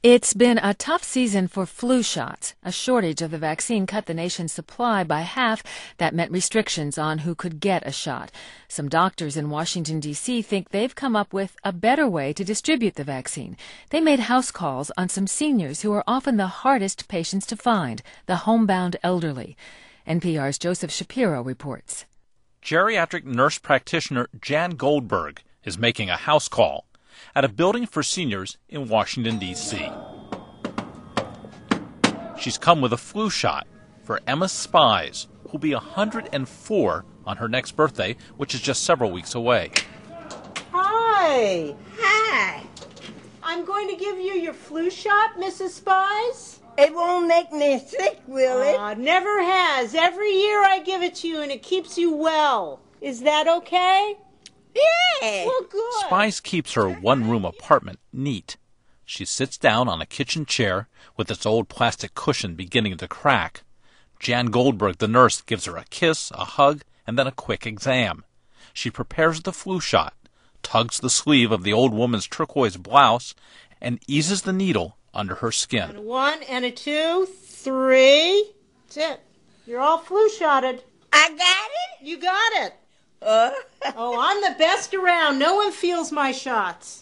It's been a tough season for flu shots. A shortage of the vaccine cut the nation's supply by half. That meant restrictions on who could get a shot. Some doctors in Washington, D.C. think they've come up with a better way to distribute the vaccine. They made house calls on some seniors who are often the hardest patients to find, the homebound elderly. NPR's Joseph Shapiro reports. Geriatric nurse practitioner Jan Goldberg is making a house call at a building for seniors in Washington, D.C. She's come with a flu shot for Emma Spies, who'll be 104 on her next birthday, which is just several weeks away. Hi. Hi. I'm going to give you your flu shot, Mrs. Spies. It won't make me sick, will it? Never has. Every year I give it to you and it keeps you well. Is that okay? Yeah. Well, good. Spies keeps her one-room apartment neat. She sits down on a kitchen chair with its old plastic cushion beginning to crack. Jan Goldberg, the nurse, gives her a kiss, a hug, and then a quick exam. She prepares the flu shot, tugs the sleeve of the old woman's turquoise blouse, and eases the needle under her skin. And a 1 and a 2, 3. That's it. You're all flu shotted. I got it? You got it. Oh, I'm the best around. No one feels my shots.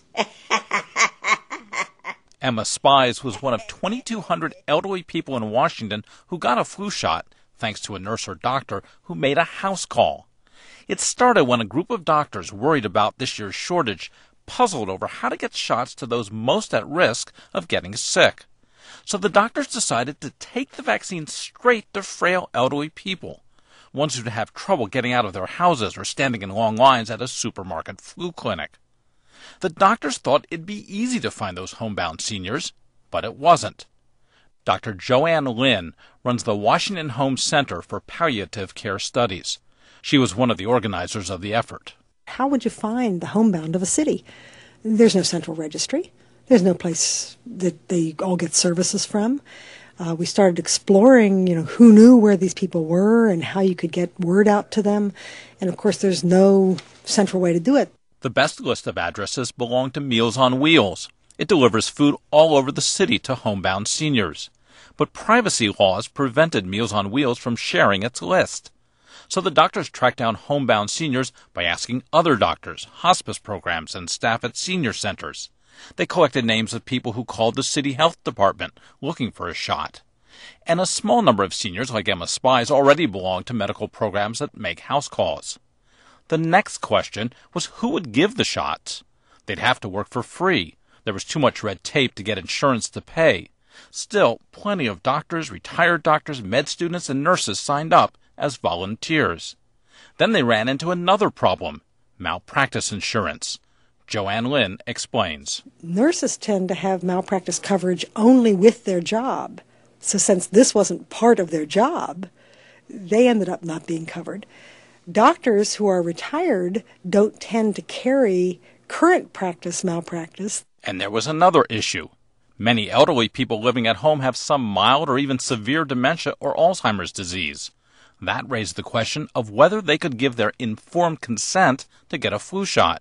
Emma Spies was one of 2,200 elderly people in Washington who got a flu shot, thanks to a nurse or doctor who made a house call. It started when a group of doctors worried about this year's shortage puzzled over how to get shots to those most at risk of getting sick. So the doctors decided to take the vaccine straight to frail elderly people, ones who'd have trouble getting out of their houses or standing in long lines at a supermarket flu clinic. The doctors thought it'd be easy to find those homebound seniors, but it wasn't. Dr. Joanne Lynn runs the Washington Home Center for Palliative Care Studies. She was one of the organizers of the effort. How would you find the homebound of a city? There's no central registry. There's no place that they all get services from. We started exploring, who knew where these people were and how you could get word out to them. And, of course, there's no central way to do it. The best list of addresses belong to Meals on Wheels. It delivers food all over the city to homebound seniors. But privacy laws prevented Meals on Wheels from sharing its list. So the doctors tracked down homebound seniors by asking other doctors, hospice programs, and staff at senior centers. They collected names of people who called the city health department looking for a shot. And a small number of seniors, like Emma Spies, already belonged to medical programs that make house calls. The next question was who would give the shots. They'd have to work for free. There was too much red tape to get insurance to pay. Still, plenty of doctors, retired doctors, med students, and nurses signed up as volunteers. Then they ran into another problem, malpractice insurance. Joanne Lynn explains. Nurses tend to have malpractice coverage only with their job. So since this wasn't part of their job, they ended up not being covered. Doctors who are retired don't tend to carry current practice malpractice. And there was another issue. Many elderly people living at home have some mild or even severe dementia or Alzheimer's disease. That raised the question of whether they could give their informed consent to get a flu shot.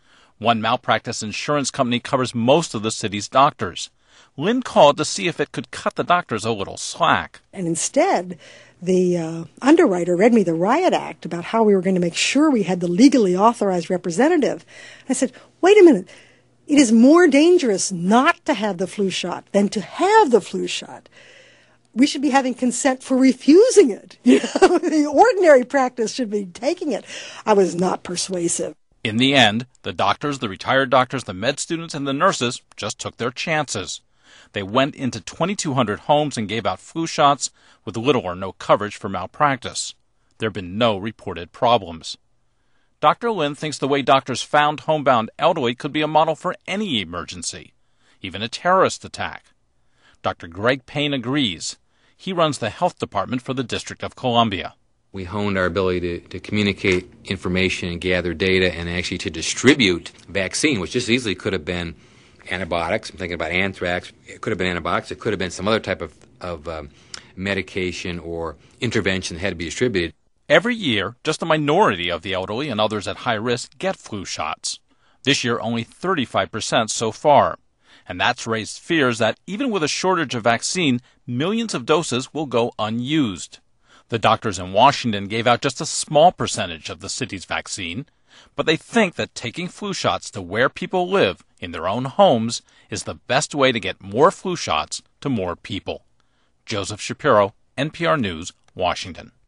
One malpractice insurance company covers most of the city's doctors. Lynn called to see if it could cut the doctors a little slack. And instead, the underwriter read me the Riot Act about how we were going to make sure we had the legally authorized representative. I said, wait a minute. It is more dangerous not to have the flu shot than to have the flu shot. We should be having consent for refusing it. The ordinary practice should be taking it. I was not persuasive. In the end, the doctors, the retired doctors, the med students, and the nurses just took their chances. They went into 2,200 homes and gave out flu shots with little or no coverage for malpractice. There have been no reported problems. Dr. Lynn thinks the way doctors found homebound elderly could be a model for any emergency, even a terrorist attack. Dr. Greg Payne agrees. He runs the health department for the District of Columbia. We honed our ability to communicate information and gather data and actually to distribute vaccine, which just easily could have been antibiotics. I'm thinking about anthrax. It could have been antibiotics. It could have been some other type of medication or intervention that had to be distributed. Every year, just a minority of the elderly and others at high risk get flu shots. This year, only 35% so far. And that's raised fears that even with a shortage of vaccine, millions of doses will go unused. The doctors in Washington gave out just a small percentage of the city's vaccine, but they think that taking flu shots to where people live, in their own homes, is the best way to get more flu shots to more people. Joseph Shapiro, NPR News, Washington.